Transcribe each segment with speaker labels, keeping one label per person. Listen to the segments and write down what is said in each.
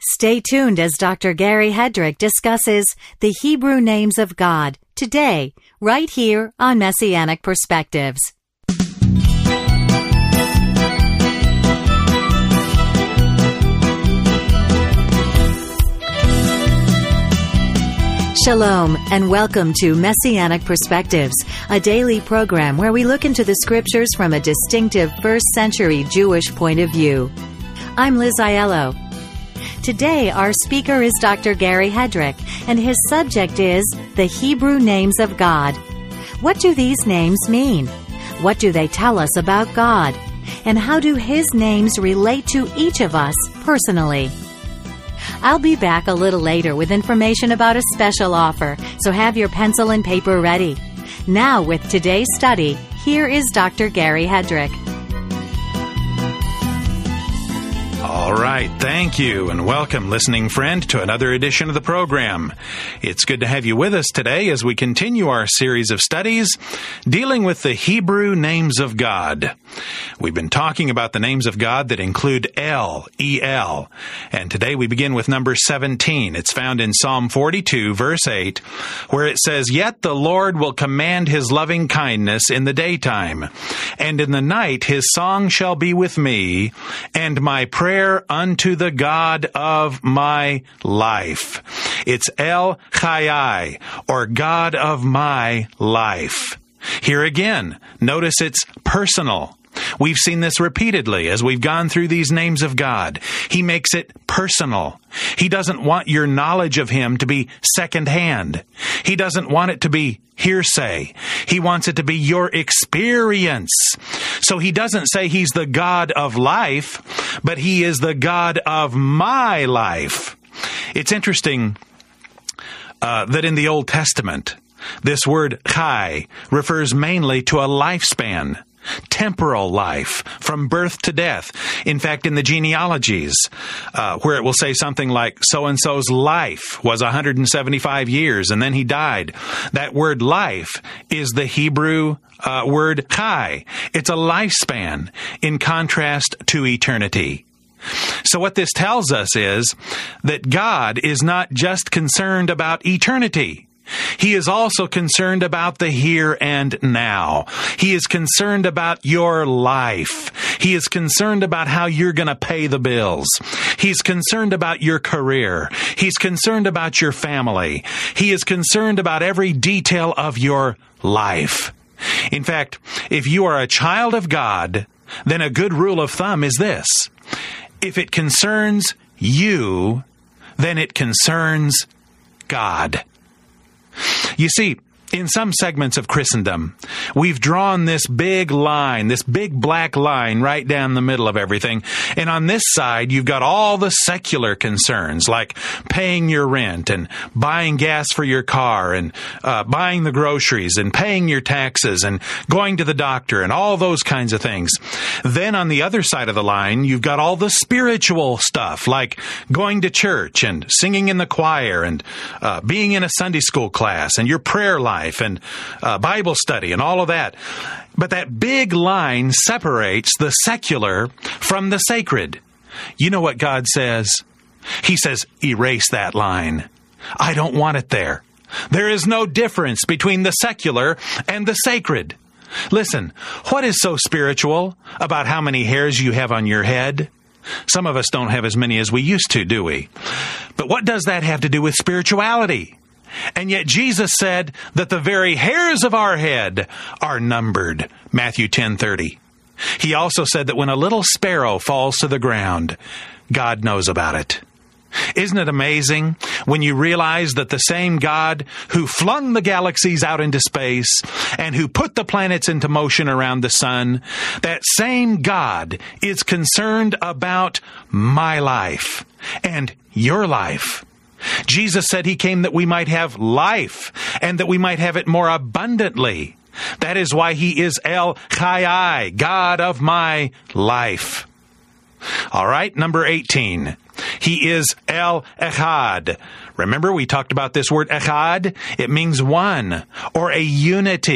Speaker 1: Stay tuned as Dr. Gary Hedrick discusses the Hebrew names of God today, right here on Messianic Perspectives. Shalom, and welcome to Messianic Perspectives, a daily program where we look into the scriptures from a distinctive first-century Jewish point of view. I'm Liz Aiello. Today, our speaker is Dr. Gary Hedrick, and his subject is the Hebrew names of God. What do these names mean? What do they tell us about God? And how do His names relate to each of us personally? I'll be back a little later with information about a special offer, so have your pencil and paper ready. Now, with today's study, here is Dr. Gary Hedrick.
Speaker 2: All right, thank you, and welcome, listening friend, to another edition of the program. It's good to have you with us today as we continue our series of studies dealing with the Hebrew names of God. We've been talking about the names of God that include El, E-L, and today we begin with number 17. It's found in Psalm 42, verse 8, where it says, "Yet the Lord will command His loving kindness in the daytime, and in the night His song shall be with me, and my prayer unto the God of my life." It's El Chai, or God of my life. Here again, notice it's personal. We've seen this repeatedly as we've gone through these names of God. He makes it personal. He doesn't want your knowledge of Him to be secondhand. He doesn't want it to be hearsay. He wants it to be your experience. So He doesn't say He's the God of life, but He is the God of my life. It's interesting that in the Old Testament, this word chai refers mainly to a lifespan. Temporal life, from birth to death. In fact, in the genealogies, where it will say something like, so-and-so's life was 175 years, and then he died. That word life is the Hebrew word chai. It's a lifespan, in contrast to eternity. So what this tells us is that God is not just concerned about eternity. He is also concerned about the here and now. He is concerned about your life. He is concerned about how you're going to pay the bills. He's concerned about your career. He's concerned about your family. He is concerned about every detail of your life. In fact, if you are a child of God, then a good rule of thumb is this: if it concerns you, then it concerns God. You see, in some segments of Christendom, we've drawn this big line, this big black line right down the middle of everything. And on this side, you've got all the secular concerns, like paying your rent and buying gas for your car and buying the groceries and paying your taxes and going to the doctor and all those kinds of things. Then on the other side of the line, you've got all the spiritual stuff, like going to church and singing in the choir and being in a Sunday school class and your prayer life and Bible study and all of that. But that big line separates the secular from the sacred. You know what God says? He says, erase that line. I don't want it there. There is no difference between the secular and the sacred. Listen, what is so spiritual about how many hairs you have on your head? Some of us don't have as many as we used to, do we? But what does that have to do with spirituality? And yet Jesus said that the very hairs of our head are numbered. Matthew 10:30. He also said that when a little sparrow falls to the ground, God knows about it. Isn't it amazing when you realize that the same God who flung the galaxies out into space and who put the planets into motion around the sun, that same God is concerned about my life and your life. Jesus said He came that we might have life and that we might have it more abundantly. That is why He is El Chai, God of my life. All right, number 18. He is El Echad. Remember, we talked about this word Echad? It means one or a unity.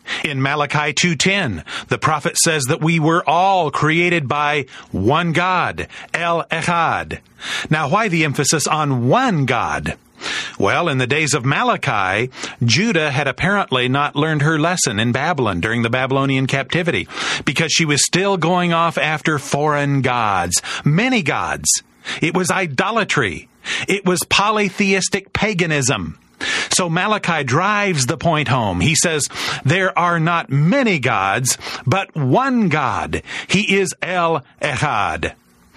Speaker 2: In Malachi 2:10, the prophet says that we were all created by one God, El Echad. Now, why the emphasis on one God? Well, in the days of Malachi, Judah had apparently not learned her lesson in Babylon during the Babylonian captivity, because she was still going off after foreign gods, many gods. It was idolatry. It was polytheistic paganism. So Malachi drives the point home. He says, there are not many gods, but one God. He is El Echad.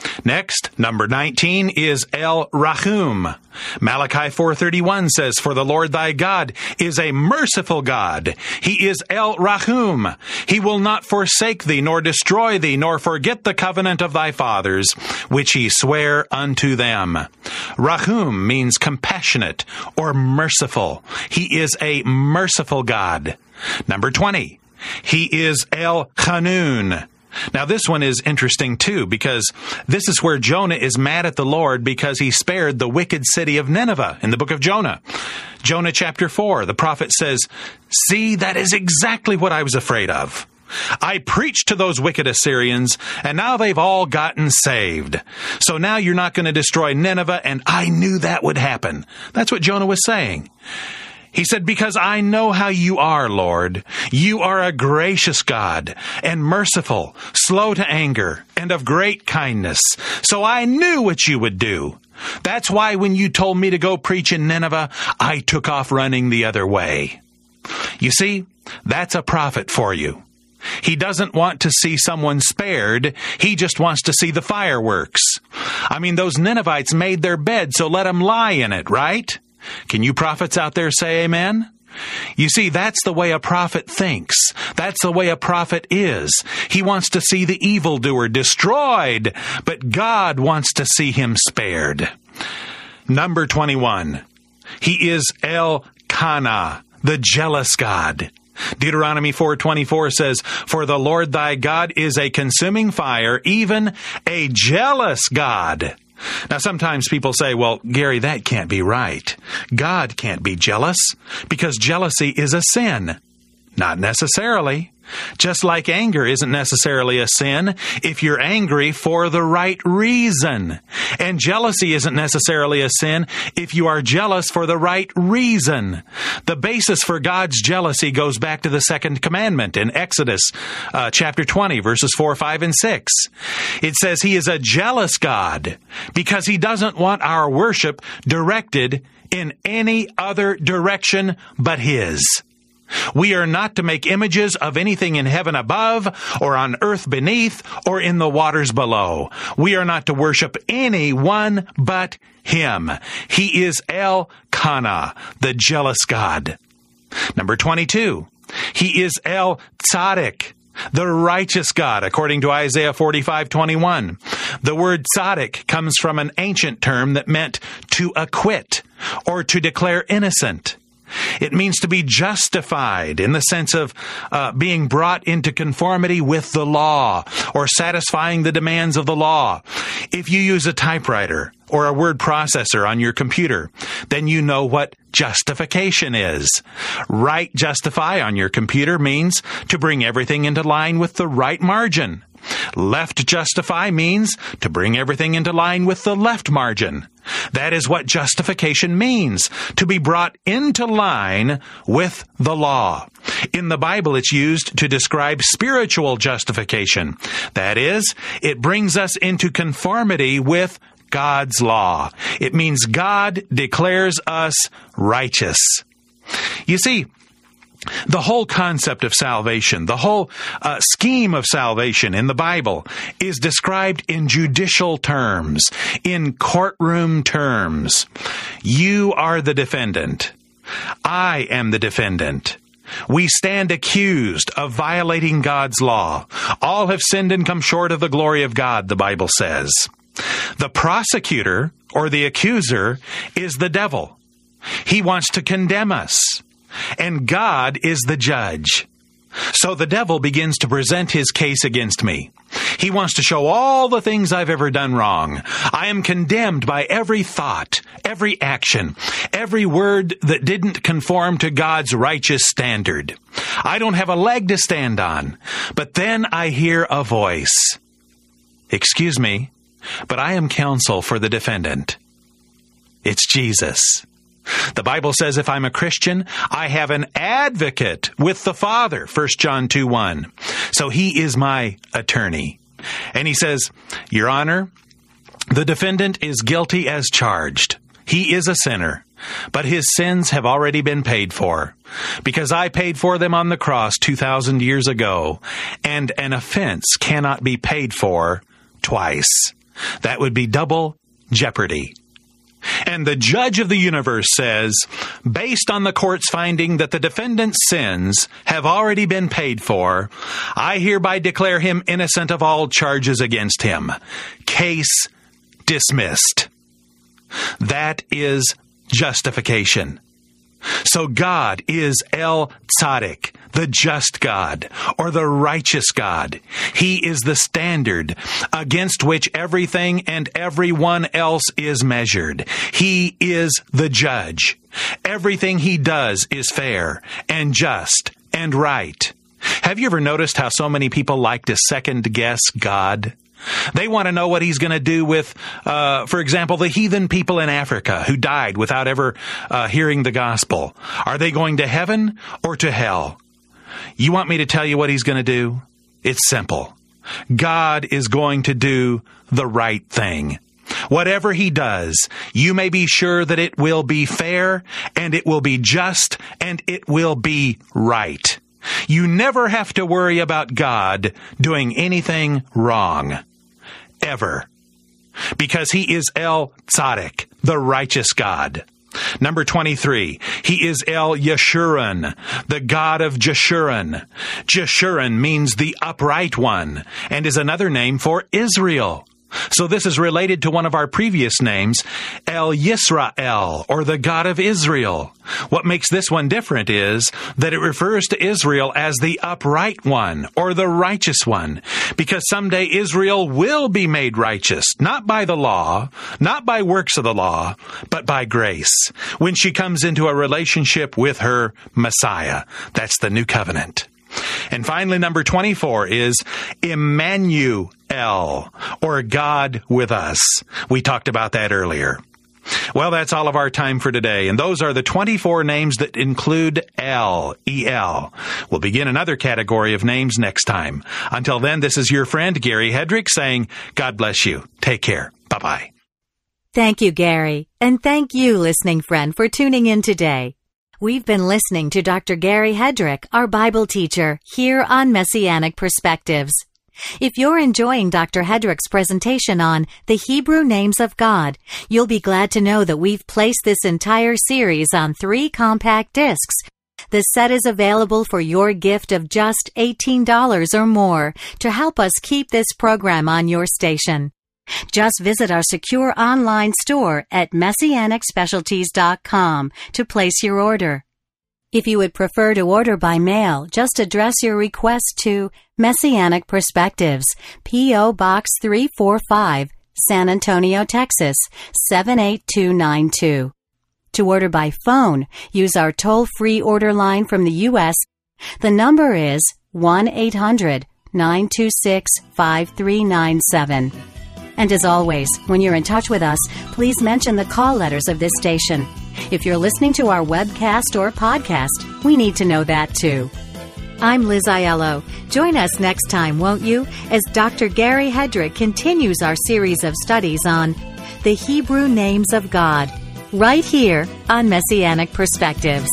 Speaker 2: Next, number 19 is El Rahum. Malachi 4:31 says, for the Lord thy God is a merciful God. He is El Rahum. He will not forsake thee, nor destroy thee, nor forget the covenant of thy fathers, which he sware unto them. Rahum means compassionate or merciful. He is a merciful God. Number 20, he is El Hanun. Now, this one is interesting, too, because this is where Jonah is mad at the Lord because he spared the wicked city of Nineveh in the book of Jonah. Jonah chapter 4, the prophet says, see, that is exactly what I was afraid of. I preached to those wicked Assyrians, and now they've all gotten saved. So now you're not going to destroy Nineveh, and I knew that would happen. That's what Jonah was saying. He said, because I know how you are, Lord. You are a gracious God and merciful, slow to anger, and of great kindness. So I knew what you would do. That's why when you told me to go preach in Nineveh, I took off running the other way. You see, that's a prophet for you. He doesn't want to see someone spared. He just wants to see the fireworks. I mean, those Ninevites made their bed, so let them lie in it, right? Can you prophets out there say amen? You see, that's the way a prophet thinks. That's the way a prophet is. He wants to see the evildoer destroyed, but God wants to see him spared. Number 21. He is Elkanah, the jealous God. Deuteronomy 4:24 says, for the Lord thy God is a consuming fire, even a jealous God. Now, sometimes people say, well, Gary, that can't be right. God can't be jealous because jealousy is a sin. Not necessarily. Just like anger isn't necessarily a sin if you're angry for the right reason. And jealousy isn't necessarily a sin if you are jealous for the right reason. The basis for God's jealousy goes back to the second commandment in Exodus chapter 20, verses 4, 5, and 6. It says he is a jealous God because he doesn't want our worship directed in any other direction but his. We are not to make images of anything in heaven above, or on earth beneath, or in the waters below. We are not to worship anyone but him. He is Elkanah, the jealous God. Number 22, he is El Tzaddik, the righteous God, according to Isaiah 45:21. The word tzaddik comes from an ancient term that meant to acquit or to declare innocent. It means to be justified in the sense of being brought into conformity with the law or satisfying the demands of the law. If you use a typewriter or a word processor on your computer, then you know what justification is. Right justify on your computer means to bring everything into line with the right margin. Left justify means to bring everything into line with the left margin. That is what justification means, to be brought into line with the law. In the Bible, it's used to describe spiritual justification. That is, it brings us into conformity with God's law. It means God declares us righteous. You see, the whole concept of salvation, the whole scheme of salvation in the Bible is described in judicial terms, in courtroom terms. You are the defendant. I am the defendant. We stand accused of violating God's law. All have sinned and come short of the glory of God, the Bible says. The prosecutor, or the accuser, is the devil. He wants to condemn us. And God is the judge. So the devil begins to present his case against me. He wants to show all the things I've ever done wrong. I am condemned by every thought, every action, every word that didn't conform to God's righteous standard. I don't have a leg to stand on. But then I hear a voice. Excuse me, but I am counsel for the defendant. It's Jesus. The Bible says if I'm a Christian, I have an advocate with the Father, 1 John 2:1. So he is my attorney. And he says, Your Honor, the defendant is guilty as charged. He is a sinner, but his sins have already been paid for, because I paid for them on the cross 2,000 years ago, and an offense cannot be paid for twice. That would be double jeopardy. And the judge of the universe says, based on the court's finding that the defendant's sins have already been paid for, I hereby declare him innocent of all charges against him. Case dismissed. That is justification. So God is El Tzaddik, the just God, or the righteous God. He is the standard against which everything and everyone else is measured. He is the judge. Everything he does is fair and just and right. Have you ever noticed how so many people like to second guess God? They want to know what he's going to do with, for example, the heathen people in Africa who died without ever hearing the gospel. Are they going to heaven or to hell? You want me to tell you what he's going to do? It's simple. God is going to do the right thing. Whatever he does, you may be sure that it will be fair, and it will be just, and it will be right. You never have to worry about God doing anything wrong. Ever. Because he is El Tzaddik, the righteous God. Number 23, he is El Yeshurun, the God of Jeshurun. Jeshurun means the upright one, and is another name for Israel. So this is related to one of our previous names, El Yisrael, or the God of Israel. What makes this one different is that it refers to Israel as the upright one, or the righteous one, because someday Israel will be made righteous, not by the law, not by works of the law, but by grace, when she comes into a relationship with her Messiah. That's the new covenant. And finally, number 24 is Emmanuel, or God with us. We talked about that earlier. Well, that's all of our time for today, and those are the 24 names that include El, E-L. We'll begin another category of names next time. Until then, this is your friend, Gary Hedrick, saying, God bless you. Take care. Bye-bye.
Speaker 1: Thank you, Gary. And thank you, listening friend, for tuning in today. We've been listening to Dr. Gary Hedrick, our Bible teacher, here on Messianic Perspectives. If you're enjoying Dr. Hedrick's presentation on the Hebrew names of God, you'll be glad to know that we've placed this entire series on 3 compact discs. The set is available for your gift of just $18 or more to help us keep this program on your station. Just visit our secure online store at MessianicSpecialties.com to place your order. If you would prefer to order by mail, just address your request to Messianic Perspectives, P.O. Box 345, San Antonio, Texas, 78292. To order by phone, use our toll-free order line from the U.S. The number is 1-800-926-5397. And as always, when you're in touch with us, please mention the call letters of this station. If you're listening to our webcast or podcast, we need to know that too. I'm Liz Aiello. Join us next time, won't you, as Dr. Gary Hedrick continues our series of studies on the Hebrew names of God, right here on Messianic Perspectives.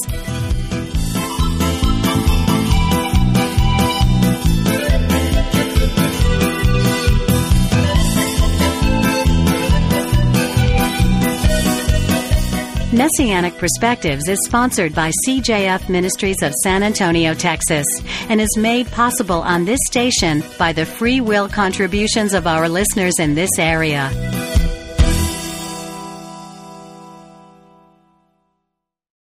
Speaker 1: Messianic Perspectives is sponsored by CJF Ministries of San Antonio, Texas, and is made possible on this station by the free will contributions of our listeners in this area.